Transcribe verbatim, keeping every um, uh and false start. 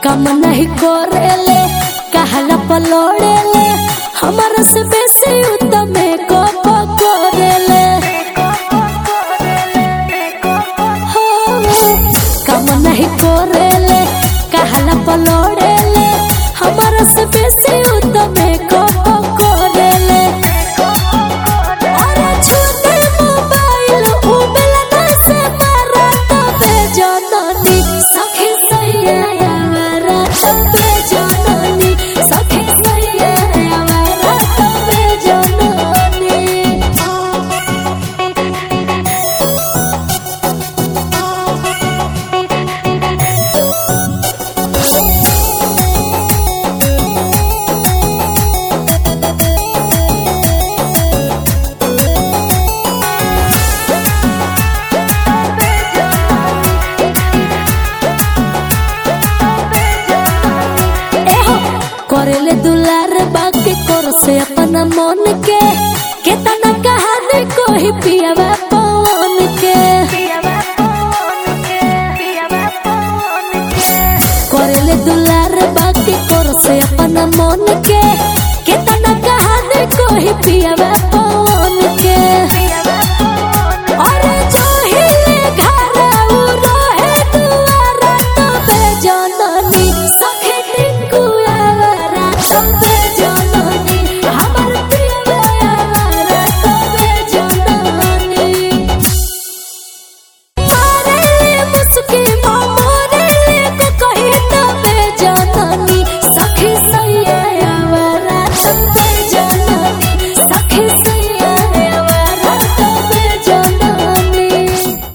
काम नहीं करेले कहला पलोड़ेले हमारा से बेसी उत्तम को पकड़ेले काम नहीं करेले कहला पलोड़ेले हमारा से बेसी उत्तम को पकड़ेले और छूटे मोबाइल उबला ना से मारा तो बेजानी सखी सैया हमारा तो बेजानी सखी सैया हमारा तो बेजानी करेले दुलार बाकी कर से अपना मन के केतना कहानी कोई पियावा पवन के करेले दुलार बाकी कर से अपना मन के केतना कहानी कोई पियावा